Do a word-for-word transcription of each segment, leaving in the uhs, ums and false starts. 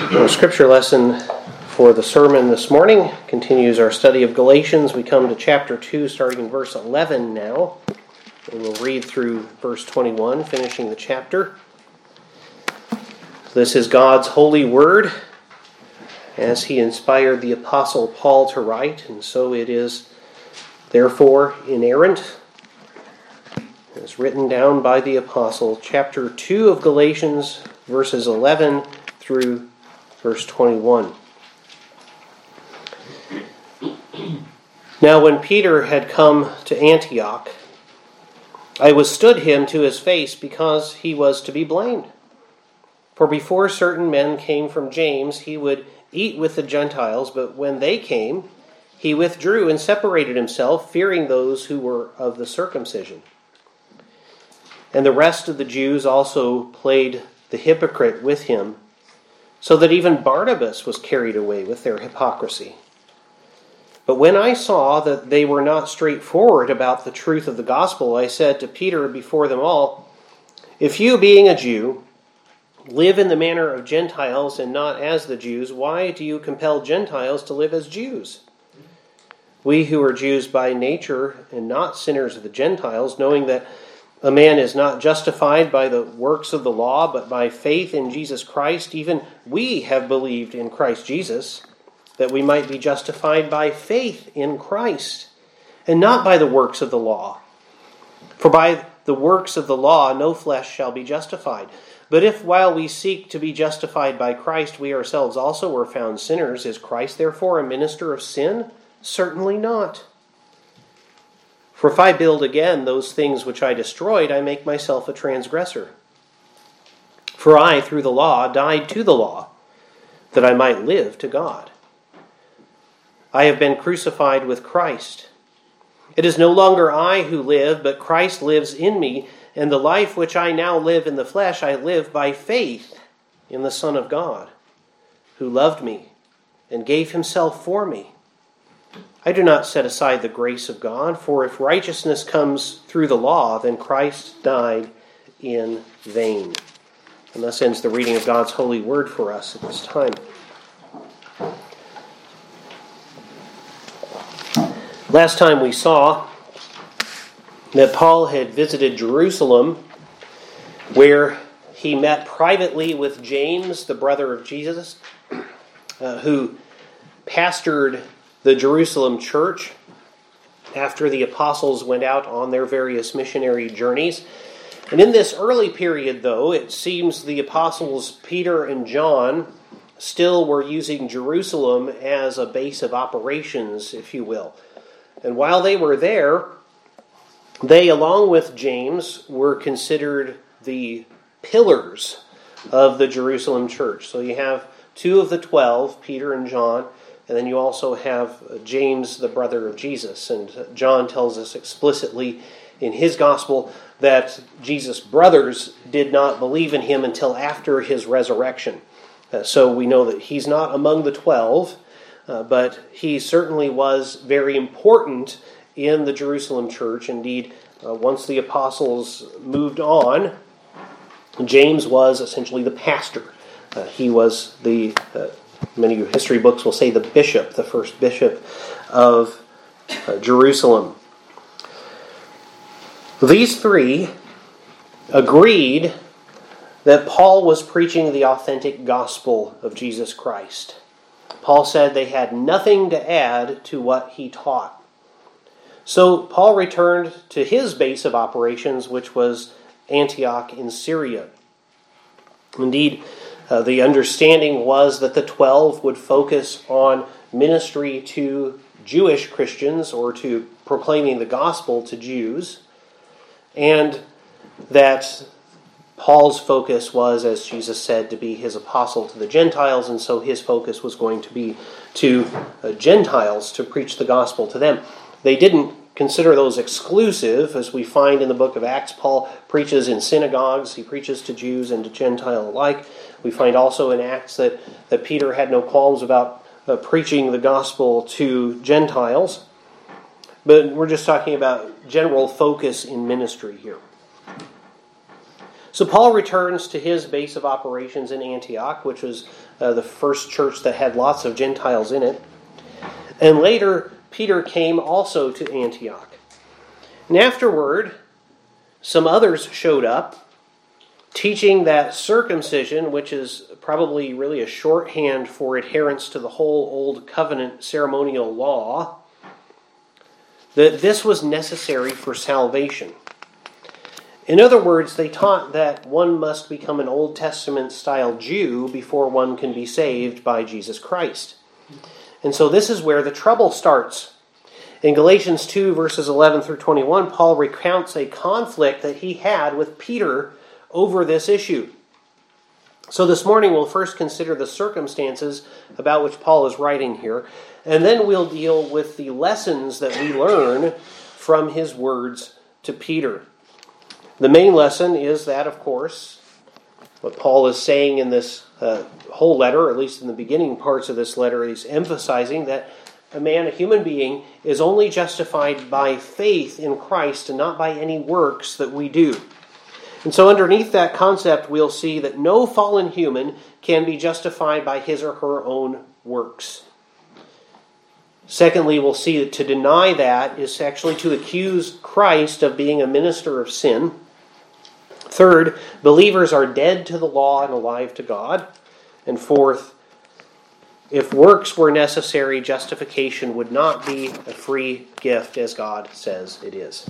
Our scripture lesson for the sermon this morning continues our study of Galatians. We come to chapter two, starting in verse eleven now. And we'll read through verse twenty-one, finishing the chapter. This is God's holy word, as he inspired the Apostle Paul to write, and so it is therefore inerrant. It's written down by the Apostle, chapter two of Galatians, verses eleven through verse twenty-one. Now when Peter had come to Antioch, I withstood him to his face because he was to be blamed. For before certain men came from James, he would eat with the Gentiles, but when they came, he withdrew and separated himself, fearing those who were of the circumcision. And the rest of the Jews also played the hypocrite with him, so that even Barnabas was carried away with their hypocrisy. But when I saw that they were not straightforward about the truth of the gospel, I said to Peter before them all, "If you, being a Jew, live in the manner of Gentiles and not as the Jews, why do you compel Gentiles to live as Jews? We who are Jews by nature and not sinners of the Gentiles, knowing that a man is not justified by the works of the law, but by faith in Jesus Christ. Even we have believed in Christ Jesus, that we might be justified by faith in Christ, and not by the works of the law. For by the works of the law no flesh shall be justified. But if while we seek to be justified by Christ, we ourselves also were found sinners, is Christ therefore a minister of sin? Certainly not. For if I build again those things which I destroyed, I make myself a transgressor. For I, through the law, died to the law, that I might live to God. I have been crucified with Christ. It is no longer I who live, but Christ lives in me, and the life which I now live in the flesh, I live by faith in the Son of God, who loved me and gave himself for me. I do not set aside the grace of God, for if righteousness comes through the law, then Christ died in vain." And thus ends the reading of God's holy word for us at this time. Last time we saw that Paul had visited Jerusalem, where he met privately with James, the brother of Jesus, uh, who pastored the Jerusalem church after the apostles went out on their various missionary journeys. And in this early period, though, it seems the apostles Peter and John still were using Jerusalem as a base of operations, if you will. And while they were there, they, along with James, were considered the pillars of the Jerusalem church. So you have two of the twelve, Peter and John, and then you also have James, the brother of Jesus. And John tells us explicitly in his gospel that Jesus' brothers did not believe in him until after his resurrection. Uh, so we know that he's not among the twelve, uh, but he certainly was very important in the Jerusalem church. Indeed, uh, once the apostles moved on, James was essentially the pastor. Uh, he was the... Uh, Many history books will say the bishop, the first bishop of uh, Jerusalem. These three agreed that Paul was preaching the authentic gospel of Jesus Christ. Paul said they had nothing to add to what he taught. So Paul returned to his base of operations, which was Antioch in Syria. Indeed, Uh, the understanding was that the twelve would focus on ministry to Jewish Christians or to proclaiming the gospel to Jews, and that Paul's focus was, as Jesus said, to be his apostle to the Gentiles, and so his focus was going to be to uh, Gentiles, to preach the gospel to them. They didn't consider those exclusive, as we find in the book of Acts. Paul preaches in synagogues, he preaches to Jews and to Gentile alike. We find also in Acts that, that Peter had no qualms about uh, preaching the gospel to Gentiles. But we're just talking about general focus in ministry here. So Paul returns to his base of operations in Antioch, which was uh, the first church that had lots of Gentiles in it. And later, Peter came also to Antioch. And afterward, some others showed up, teaching that circumcision, which is probably really a shorthand for adherence to the whole Old Covenant ceremonial law, that this was necessary for salvation. In other words, they taught that one must become an Old Testament-style Jew before one can be saved by Jesus Christ. And so this is where the trouble starts. In Galatians two, verses eleven through twenty-one, Paul recounts a conflict that he had with Peter over this issue. So this morning we'll first consider the circumstances about which Paul is writing here, and then we'll deal with the lessons that we learn from his words to Peter. The main lesson is that, of course, what Paul is saying in this uh, whole letter, or at least in the beginning parts of this letter, he's emphasizing that a man, a human being, is only justified by faith in Christ and not by any works that we do. And so underneath that concept, we'll see that no fallen human can be justified by his or her own works. Secondly, we'll see that to deny that is actually to accuse Christ of being a minister of sin. Third, believers are dead to the law and alive to God. And fourth, if works were necessary, justification would not be a free gift as God says it is.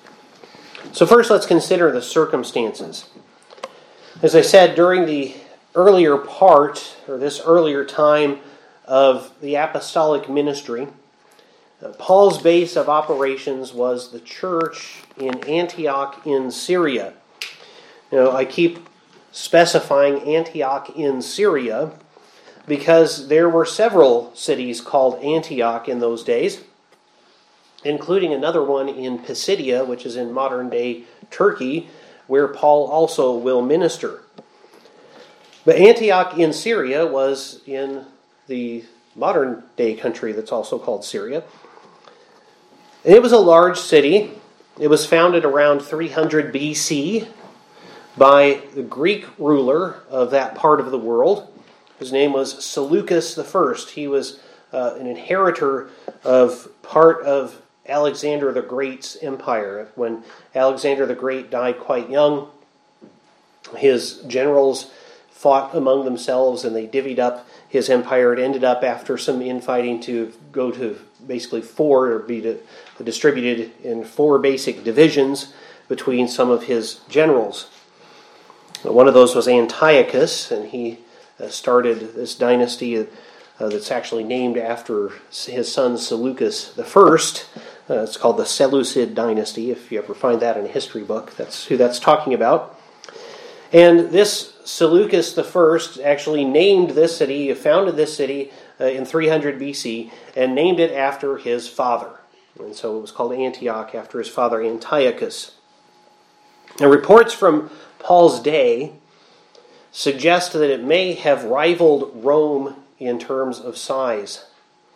So first, let's consider the circumstances. As I said, during the earlier part, or this earlier time of the apostolic ministry, Paul's base of operations was the church in Antioch in Syria. You know, I keep specifying Antioch in Syria because there were several cities called Antioch in those days, including another one in Pisidia, which is in modern-day Turkey, where Paul also will minister. But Antioch in Syria was in the modern-day country that's also called Syria. And it was a large city. It was founded around three hundred B C by the Greek ruler of that part of the world. His name was Seleucus the First. He was uh, an inheritor of part of Alexander the Great's empire. When Alexander the Great died quite young, his generals fought among themselves and they divvied up his empire. It ended up, after some infighting, to go to basically four, or be to, distributed in four basic divisions between some of his generals. One of those was Antiochus, and he uh, started this dynasty uh, that's actually named after his son Seleucus the First. Uh, it's called the Seleucid dynasty. If you ever find that in a history book, that's who that's talking about. And this Seleucus the First actually named this city, founded this city uh, in three hundred B C, and named it after his father. And so it was called Antioch after his father Antiochus. Now, reports from Paul's day suggest that it may have rivaled Rome in terms of size.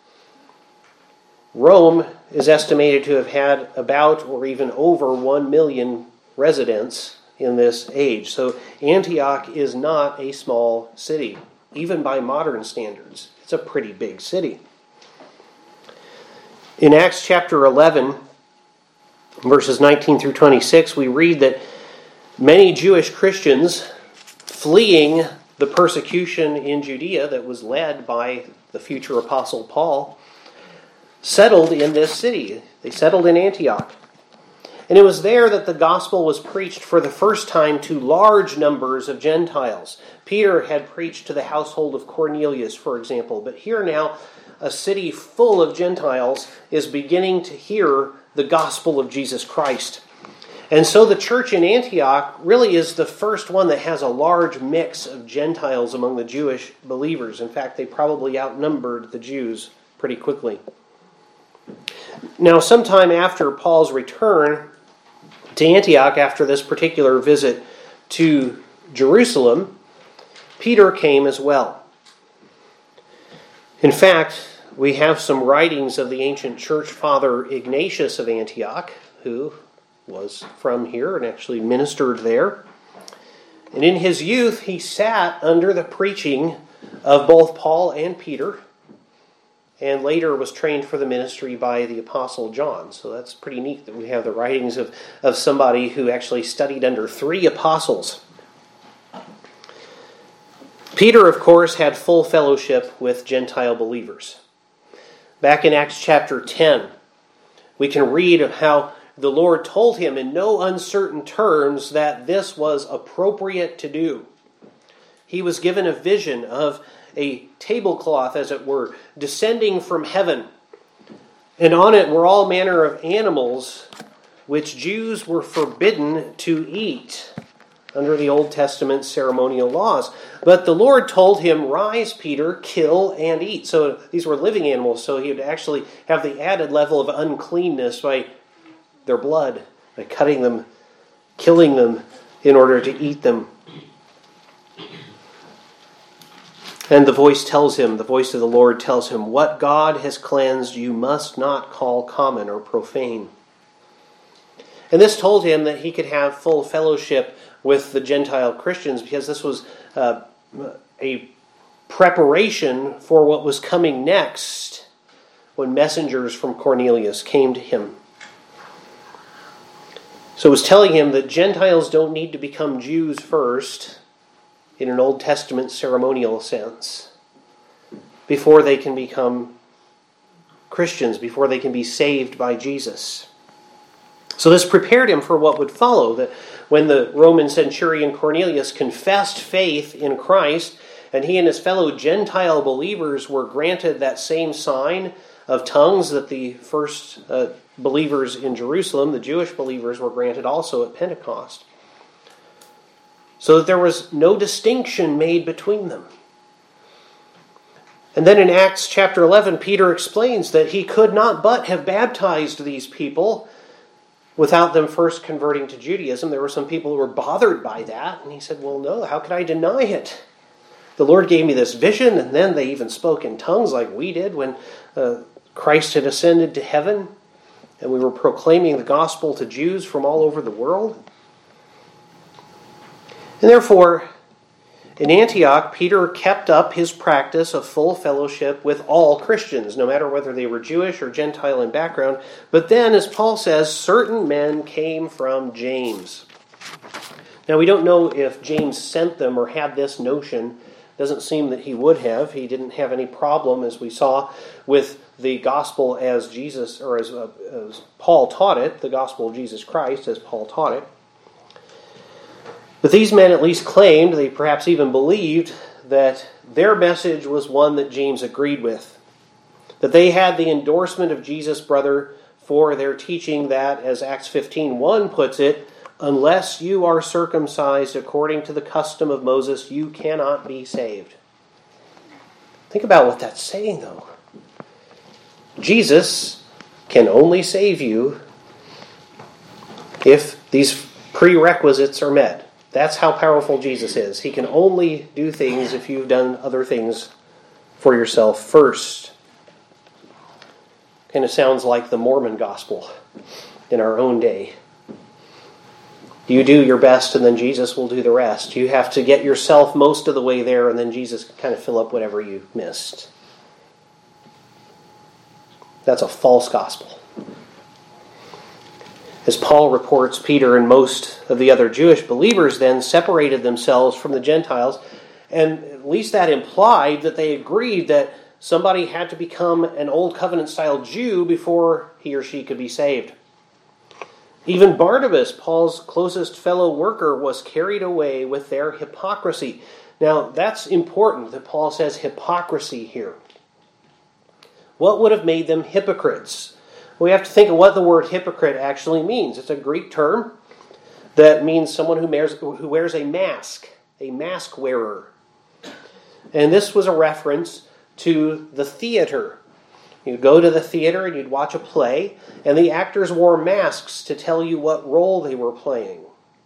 Rome is estimated to have had about or even over one million residents in this age. So Antioch is not a small city, even by modern standards. It's a pretty big city. In Acts chapter eleven, verses nineteen through twenty-six, we read that many Jewish Christians, fleeing the persecution in Judea that was led by the future apostle Paul, settled in this city. They settled in Antioch. And it was there that the gospel was preached for the first time to large numbers of Gentiles. Peter had preached to the household of Cornelius, for example. But here now, a city full of Gentiles is beginning to hear the gospel of Jesus Christ. And so the church in Antioch really is the first one that has a large mix of Gentiles among the Jewish believers. In fact, they probably outnumbered the Jews pretty quickly. Now, sometime after Paul's return to Antioch, after this particular visit to Jerusalem, Peter came as well. In fact, we have some writings of the ancient church father Ignatius of Antioch, who was from here and actually ministered there. And in his youth, he sat under the preaching of both Paul and Peter, and later was trained for the ministry by the Apostle John. So that's pretty neat that we have the writings of, of somebody who actually studied under three apostles. Peter, of course, had full fellowship with Gentile believers. Back in Acts chapter ten, we can read of how the Lord told him in no uncertain terms that this was appropriate to do. He was given a vision of a tablecloth, as it were, descending from heaven. And on it were all manner of animals which Jews were forbidden to eat under the Old Testament ceremonial laws. But the Lord told him, "Rise, Peter, kill and eat." So these were living animals, so he would actually have the added level of uncleanness by their blood, by cutting them, killing them in order to eat them. And the voice tells him, the voice of the Lord tells him, "What God has cleansed you must not call common or profane." And this told him that he could have full fellowship with the Gentile Christians, because this was uh, a preparation for what was coming next when messengers from Cornelius came to him. So it was telling him that Gentiles don't need to become Jews first, in an Old Testament ceremonial sense, before they can become Christians, before they can be saved by Jesus. So this prepared him for what would follow, that when the Roman centurion Cornelius confessed faith in Christ, and he and his fellow Gentile believers were granted that same sign of tongues that the first uh, believers in Jerusalem, the Jewish believers, were granted also at Pentecost. So that there was no distinction made between them. And then in Acts chapter eleven, Peter explains that he could not but have baptized these people without them first converting to Judaism. There were some people who were bothered by that. And he said, well, no, how could I deny it? The Lord gave me this vision, and then they even spoke in tongues like we did when uh, Christ had ascended to heaven, and we were proclaiming the gospel to Jews from all over the world. And therefore, in Antioch, Peter kept up his practice of full fellowship with all Christians, no matter whether they were Jewish or Gentile in background. But then, as Paul says, certain men came from James. Now, we don't know if James sent them or had this notion. It doesn't seem that he would have. He didn't have any problem, as we saw, with the gospel as Jesus, or as, uh, as Paul taught it, the gospel of Jesus Christ as Paul taught it. But these men at least claimed, they perhaps even believed, that their message was one that James agreed with. That they had the endorsement of Jesus' brother for their teaching that, as Acts fifteen one puts it, unless you are circumcised according to the custom of Moses, you cannot be saved. Think about what that's saying, though. Jesus can only save you if these prerequisites are met. That's how powerful Jesus is. He can only do things if you've done other things for yourself first. Kind of sounds like the Mormon gospel in our own day. You do your best and then Jesus will do the rest. You have to get yourself most of the way there and then Jesus can kind of fill up whatever you missed. That's a false gospel. As Paul reports, Peter and most of the other Jewish believers then separated themselves from the Gentiles, and at least that implied that they agreed that somebody had to become an Old Covenant-style Jew before he or she could be saved. Even Barnabas, Paul's closest fellow worker, was carried away with their hypocrisy. Now, that's important that Paul says hypocrisy here. What would have made them hypocrites? We have to think of what the word hypocrite actually means. It's a Greek term that means someone who wears, who wears a mask, a mask wearer. And this was a reference to the theater. You'd go to the theater and you'd watch a play, and the actors wore masks to tell you what role they were playing.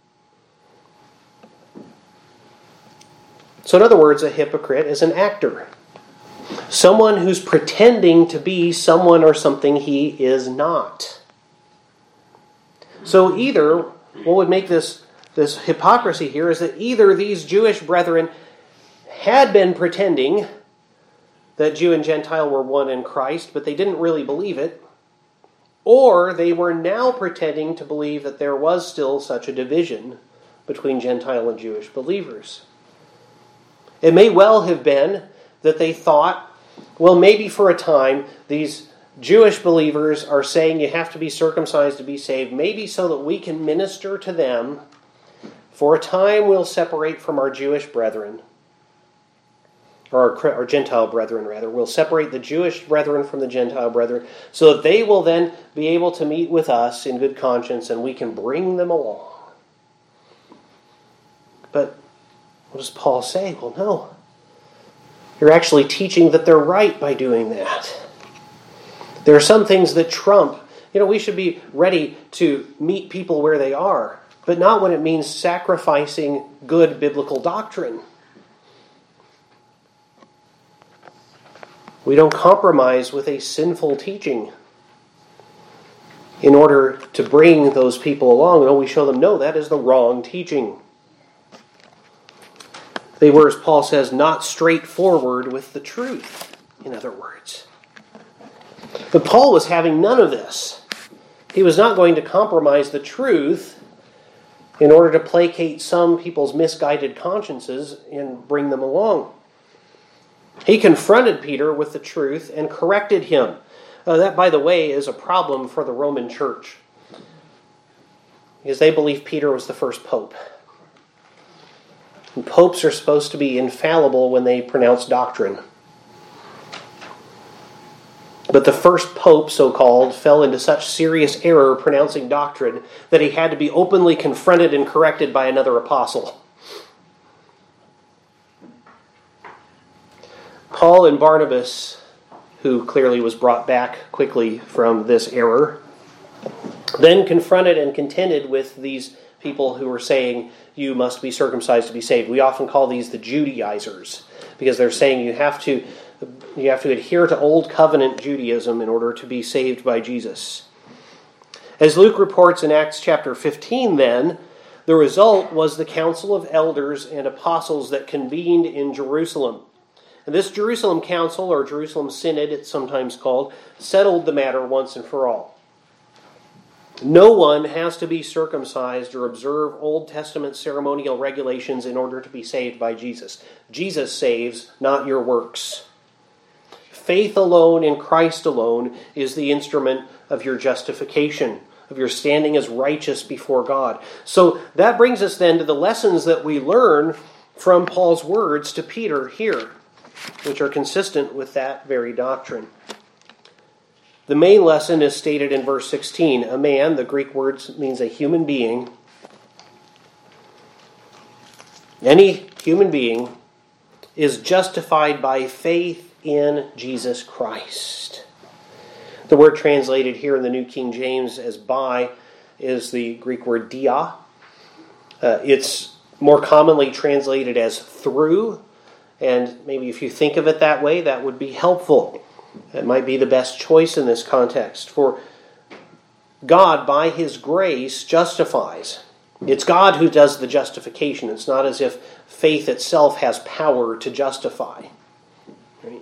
So in other words, a hypocrite is an actor. Someone who's pretending to be someone or something he is not. So either what would make this this hypocrisy here is that either these Jewish brethren had been pretending that Jew and Gentile were one in Christ, but they didn't really believe it, or they were now pretending to believe that there was still such a division between Gentile and Jewish believers. It may well have been that they thought, well, maybe for a time, these Jewish believers are saying you have to be circumcised to be saved, maybe so that we can minister to them. For a time we'll separate from our Jewish brethren, or our, our Gentile brethren rather. We'll separate the Jewish brethren from the Gentile brethren so that they will then be able to meet with us in good conscience and we can bring them along. But what does Paul say? Well, no. You're actually teaching that they're right by doing that. There are some things that trump. You know, we should be ready to meet people where they are, but not when it means sacrificing good biblical doctrine. We don't compromise with a sinful teaching in order to bring those people along. No, we show them, no, that is the wrong teaching. They were, as Paul says, not straightforward with the truth, in other words. But Paul was having none of this. He was not going to compromise the truth in order to placate some people's misguided consciences and bring them along. He confronted Peter with the truth and corrected him. Uh, that, by the way, is a problem for the Roman church, because they believe Peter was the first pope. And popes are supposed to be infallible when they pronounce doctrine. But the first pope, so-called, fell into such serious error pronouncing doctrine that he had to be openly confronted and corrected by another apostle. Paul and Barnabas, who clearly was brought back quickly from this error, then confronted and contended with these people who were saying, you must be circumcised to be saved. We often call these the Judaizers, because they're saying you have to You have to adhere to Old Covenant Judaism in order to be saved by Jesus. As Luke reports in Acts chapter fifteen then, the result was the council of elders and apostles that convened in Jerusalem. And this Jerusalem council, or Jerusalem synod it's sometimes called, settled the matter once and for all. No one has to be circumcised or observe Old Testament ceremonial regulations in order to be saved by Jesus. Jesus saves, not your works. Faith alone in Christ alone is the instrument of your justification, of your standing as righteous before God. So that brings us then to the lessons that we learn from Paul's words to Peter here, which are consistent with that very doctrine. The main lesson is stated in verse sixteen. A man, the Greek word means a human being. Any human being is justified by faith in Jesus Christ. The word translated here in the New King James as by is the Greek word dia. Uh, it's more commonly translated as through, and maybe if you think of it that way, that would be helpful. It might be the best choice in this context. For God, by His grace, justifies. It's God who does the justification. It's not as if faith itself has power to justify. Right?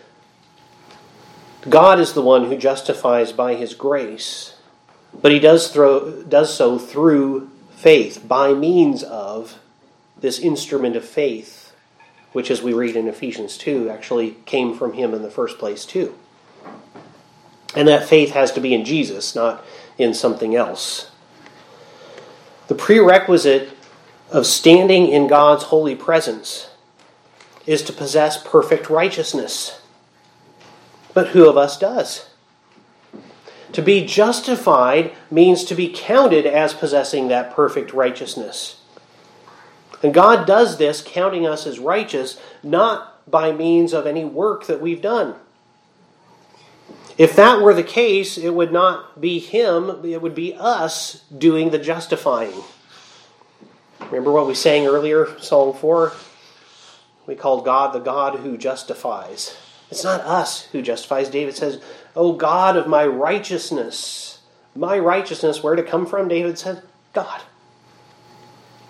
God is the one who justifies by His grace, but He does, throw, does so through faith, by means of this instrument of faith, which, as we read in Ephesians two, actually came from Him in the first place too. And that faith has to be in Jesus, not in something else. The prerequisite of standing in God's holy presence is to possess perfect righteousness. But who of us does? To be justified means to be counted as possessing that perfect righteousness. And God does this, counting us as righteous, not by means of any work that we've done. If that were the case, it would not be Him, it would be us doing the justifying. Remember what we sang earlier, Psalm four? We called God the God who justifies. It's not us who justifies. David says, "O God of my righteousness." My righteousness, where to come from? David said, God.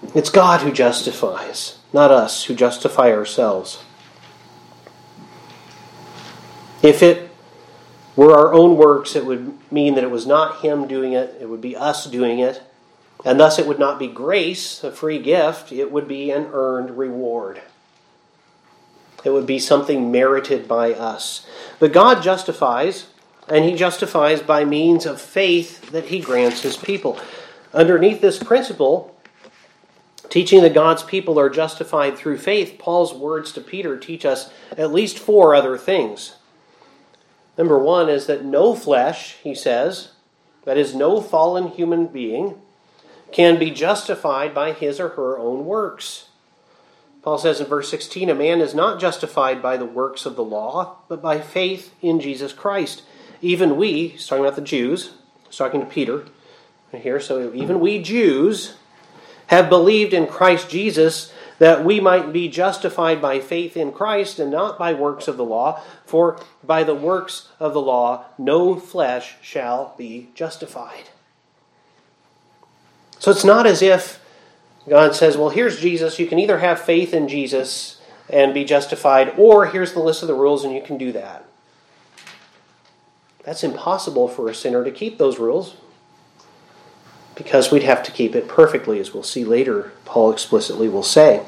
It's God who justifies, not us who justify ourselves. If it were our own works, it would mean that it was not Him doing it, it would be us doing it, and thus it would not be grace, a free gift, it would be an earned reward. It would be something merited by us. But God justifies, and He justifies by means of faith that He grants His people. Underneath this principle, teaching that God's people are justified through faith, Paul's words to Peter teach us at least four other things. Number one is that no flesh, he says, that is, no fallen human being, can be justified by his or her own works. Paul says in verse sixteen, a man is not justified by the works of the law, but by faith in Jesus Christ. Even we, he's talking about the Jews, he's talking to Peter here, so even we Jews have believed in Christ Jesus that we might be justified by faith in Christ and not by works of the law. For by the works of the law no flesh shall be justified. So it's not as if God says, well, here's Jesus. You can either have faith in Jesus and be justified, or here's the list of the rules and you can do that. That's impossible for a sinner to keep those rules, because we'd have to keep it perfectly, as we'll see later, Paul explicitly will say.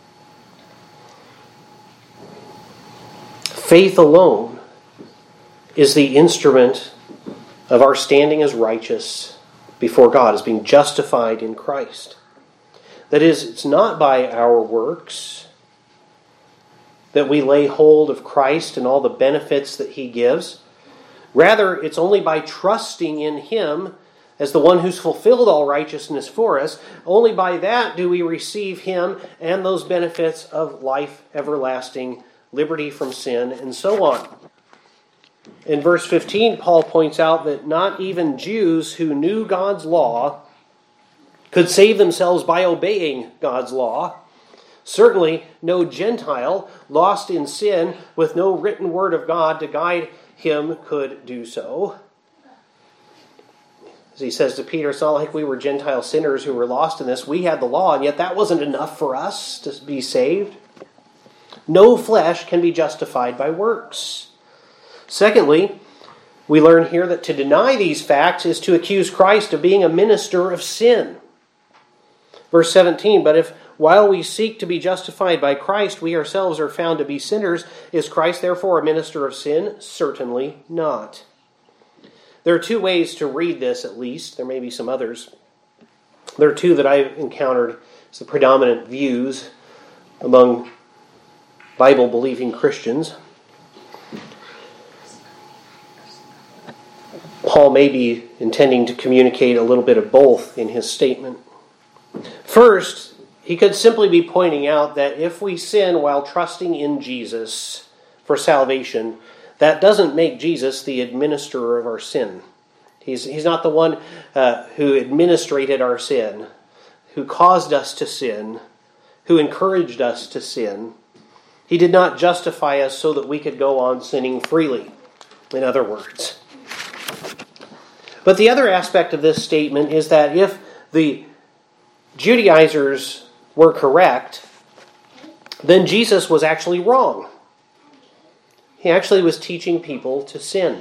Faith alone is the instrument of our standing as righteous before God, as being justified in Christ. That is, it's not by our works that we lay hold of Christ and all the benefits that He gives. Rather, it's only by trusting in Him as the one who's fulfilled all righteousness for us. Only by that do we receive Him and those benefits of life everlasting, liberty from sin, and so on. In verse fifteen, Paul points out that not even Jews who knew God's law could save themselves by obeying God's law. Certainly, no Gentile lost in sin with no written word of God to guide him could do so. As he says to Peter, it's not like we were Gentile sinners who were lost in this. We had the law, and yet that wasn't enough for us to be saved. No flesh can be justified by works. Secondly, we learn here that to deny these facts is to accuse Christ of being a minister of sin. Verse seventeen, but if while we seek to be justified by Christ, we ourselves are found to be sinners, is Christ therefore a minister of sin? Certainly not. There are two ways to read this, at least. There may be some others. There are two that I've encountered as the predominant views among Bible-believing Christians. Paul may be intending to communicate a little bit of both in his statement. First, he could simply be pointing out that if we sin while trusting in Jesus for salvation, that doesn't make Jesus the administrator of our sin. He's, he's not the one uh, who administrated our sin, who caused us to sin, who encouraged us to sin. He did not justify us so that we could go on sinning freely, in other words. But the other aspect of this statement is that if the Judaizers were correct, then Jesus was actually wrong. He actually was teaching people to sin.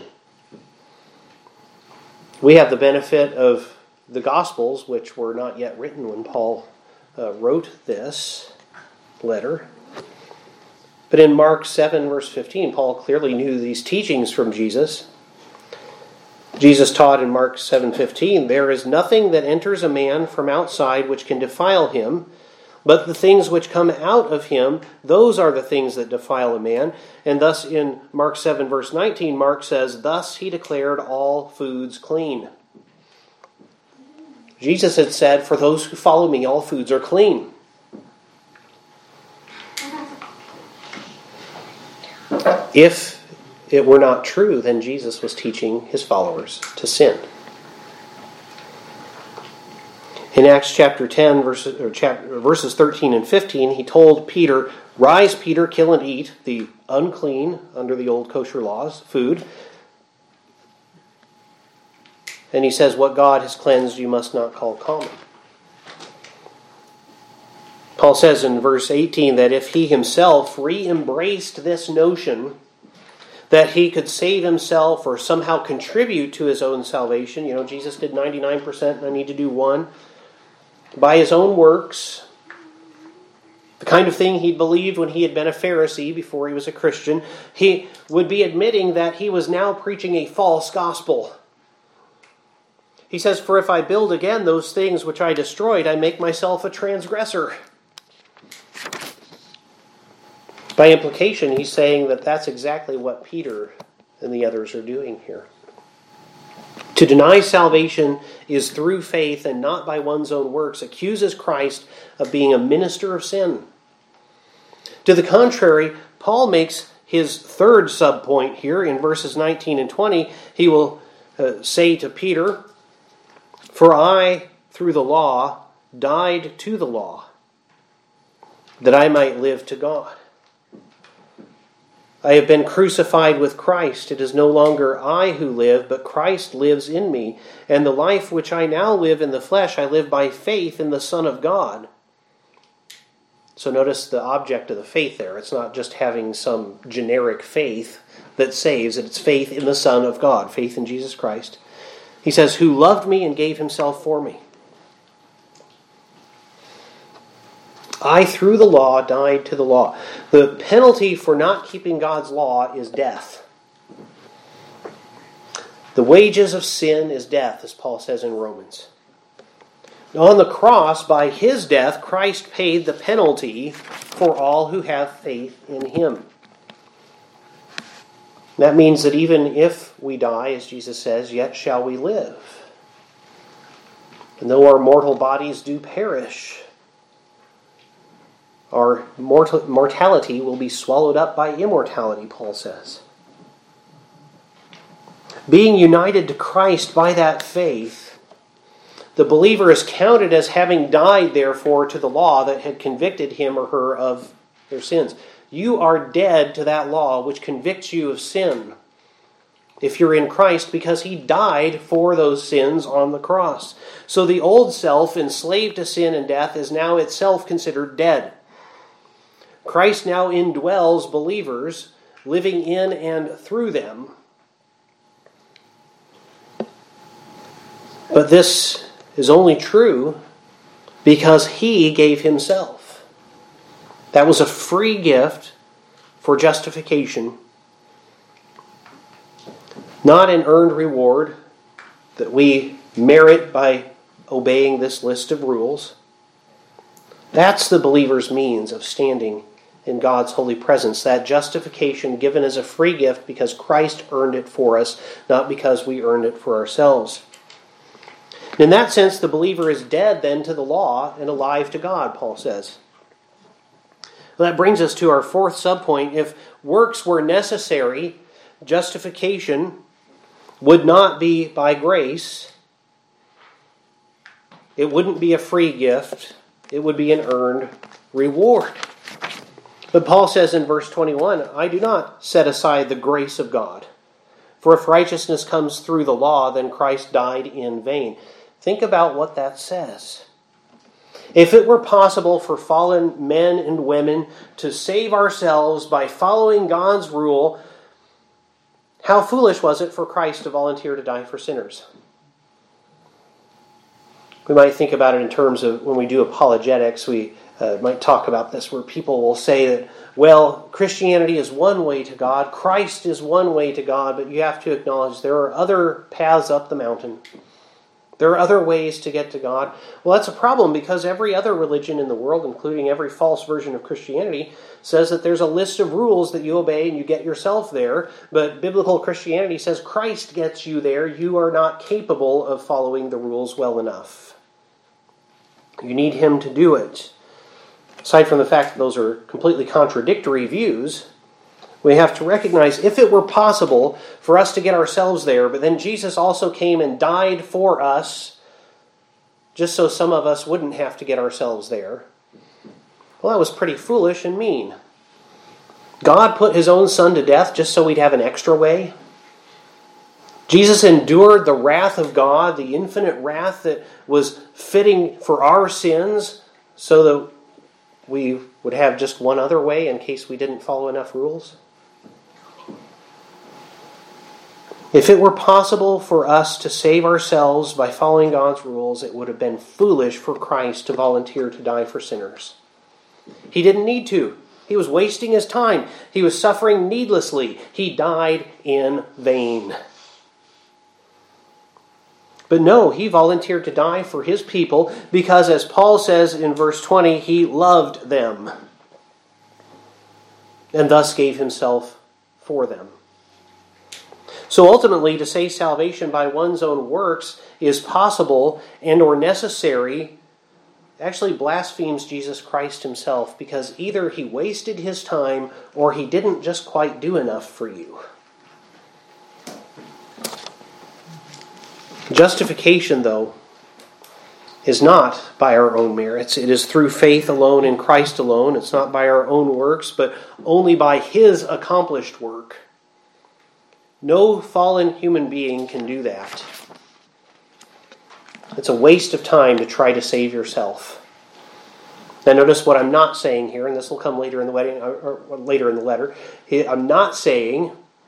We have the benefit of the Gospels, which were not yet written when Paul uh, wrote this letter. But in Mark seven, verse fifteen, Paul clearly knew these teachings from Jesus. Jesus taught in Mark seven fifteen, there is nothing that enters a man from outside which can defile him, but the things which come out of him, those are the things that defile a man. And thus in Mark seven, verse nineteen, Mark says, thus he declared all foods clean. Jesus had said, for those who follow me, all foods are clean. If it were not true, then Jesus was teaching his followers to sin. In Acts chapter ten, verses, or chapter, verses thirteen and fifteen, he told Peter, rise, Peter, kill and eat the unclean, under the old kosher laws, food. And he says, what God has cleansed you must not call common. Paul says in verse eighteen that if he himself re-embraced this notion that he could save himself or somehow contribute to his own salvation, you know, Jesus did ninety-nine percent and I need to do one, by his own works, the kind of thing he believed when he had been a Pharisee before he was a Christian, he would be admitting that he was now preaching a false gospel. He says, "For if I build again those things which I destroyed, I make myself a transgressor." By implication, he's saying that that's exactly what Peter and the others are doing here. To deny salvation is through faith and not by one's own works accuses Christ of being a minister of sin. To the contrary, Paul makes his third subpoint here in verses nineteen and twenty. He will uh, say to Peter, "For I, through the law, died to the law, that I might live to God. I have been crucified with Christ. It is no longer I who live, but Christ lives in me. And the life which I now live in the flesh, I live by faith in the Son of God." So notice the object of the faith there. It's not just having some generic faith that saves. It's faith in the Son of God, faith in Jesus Christ. He says, "Who loved me and gave himself for me. I, through the law, died to the law." The penalty for not keeping God's law is death. The wages of sin is death, as Paul says in Romans. On the cross, by his death, Christ paid the penalty for all who have faith in him. That means that even if we die, as Jesus says, yet shall we live. And though our mortal bodies do perish, our mortal, mortality will be swallowed up by immortality, Paul says. Being united to Christ by that faith, the believer is counted as having died, therefore, to the law that had convicted him or her of their sins. You are dead to that law which convicts you of sin if you're in Christ, because he died for those sins on the cross. So the old self, enslaved to sin and death, is now itself considered dead. Christ now indwells believers, living in and through them. But this is only true because he gave himself. That was a free gift for justification, not an earned reward that we merit by obeying this list of rules. That's the believer's means of standing in God's holy presence, that justification given as a free gift because Christ earned it for us, not because we earned it for ourselves. In that sense, the believer is dead then to the law and alive to God, Paul says. Well, that brings us to our fourth subpoint. If works were necessary, justification would not be by grace. It wouldn't be a free gift. It would be an earned reward. But Paul says in verse twenty-one, "I do not set aside the grace of God. For if righteousness comes through the law, then Christ died in vain." Think about what that says. If it were possible for fallen men and women to save ourselves by following God's rule, how foolish was it for Christ to volunteer to die for sinners? We might think about it in terms of when we do apologetics, we uh, might talk about this, where people will say that, well, Christianity is one way to God, Christ is one way to God, but you have to acknowledge there are other paths up the mountain. There are other ways to get to God. Well, that's a problem because every other religion in the world, including every false version of Christianity, says that there's a list of rules that you obey and you get yourself there. But biblical Christianity says Christ gets you there. You are not capable of following the rules well enough. You need him to do it. Aside from the fact that those are completely contradictory views, we have to recognize if it were possible for us to get ourselves there, but then Jesus also came and died for us, just so some of us wouldn't have to get ourselves there. Well, that was pretty foolish and mean. God put his own son to death just so we'd have an extra way. Jesus endured the wrath of God, the infinite wrath that was fitting for our sins, so that we would have just one other way in case we didn't follow enough rules? If it were possible for us to save ourselves by following God's rules, it would have been foolish for Christ to volunteer to die for sinners. He didn't need to. He was wasting his time. He was suffering needlessly. He died in vain. But no, he volunteered to die for his people because, as Paul says in verse twenty, he loved them and thus gave himself for them. So ultimately, to say salvation by one's own works is possible and or necessary actually blasphemes Jesus Christ himself, because either he wasted his time or he didn't just quite do enough for you. Justification, though, is not by our own merits. It is through faith alone in Christ alone. It's not by our own works, but only by his accomplished work. No fallen human being can do that. It's a waste of time to try to save yourself. Now notice what I'm not saying here, and this will come later in the wedding, or later in the letter. I'm not saying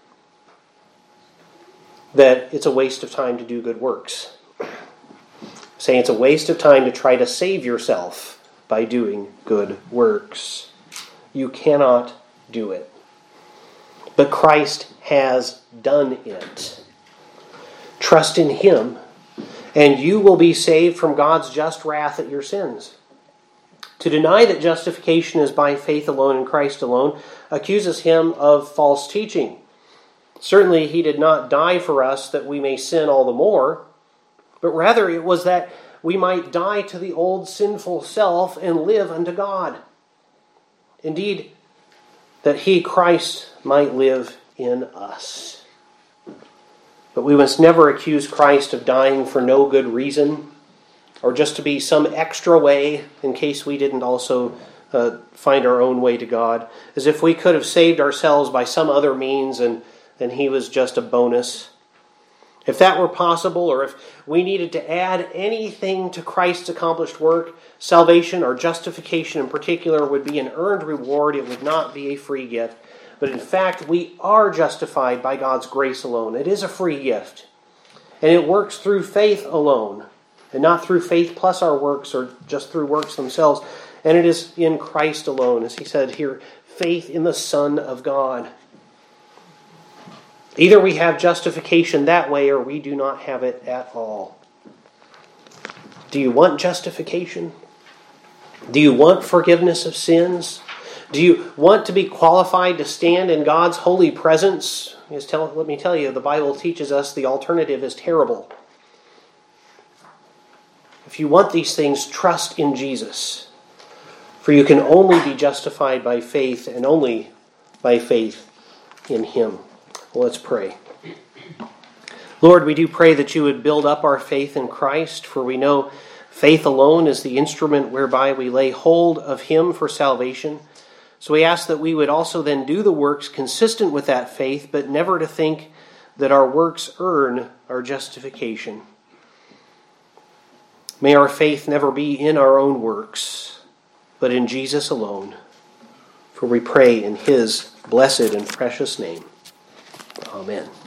that it's a waste of time to do good works. I'm saying it's a waste of time to try to save yourself by doing good works. You cannot do it. But Christ has done it. Trust in him, and you will be saved from God's just wrath at your sins. To deny that justification is by faith alone in Christ alone accuses him of false teaching. Certainly he did not die for us that we may sin all the more, but rather it was that we might die to the old sinful self and live unto God. Indeed, that he, Christ, might live in us. But we must never accuse Christ of dying for no good reason, or just to be some extra way in case we didn't also uh, find our own way to God, as if we could have saved ourselves by some other means and then he was just a bonus. If that were possible, or if we needed to add anything to Christ's accomplished work, salvation or justification in particular would be an earned reward. It would not be a free gift. But in fact, we are justified by God's grace alone. It is a free gift. And it works through faith alone, and not through faith plus our works or just through works themselves. And it is in Christ alone, as he said here, faith in the Son of God. Either we have justification that way or we do not have it at all. Do you want justification? Do you want forgiveness of sins? Do you want to be qualified to stand in God's holy presence? Just tell, let me tell you, the Bible teaches us the alternative is terrible. If you want these things, trust in Jesus. For you can only be justified by faith, and only by faith in him. Well, let's pray. Lord, we do pray that you would build up our faith in Christ, for we know faith alone is the instrument whereby we lay hold of him for salvation. So we ask that we would also then do the works consistent with that faith, but never to think that our works earn our justification. May our faith never be in our own works, but in Jesus alone. For we pray in his blessed and precious name. Amen.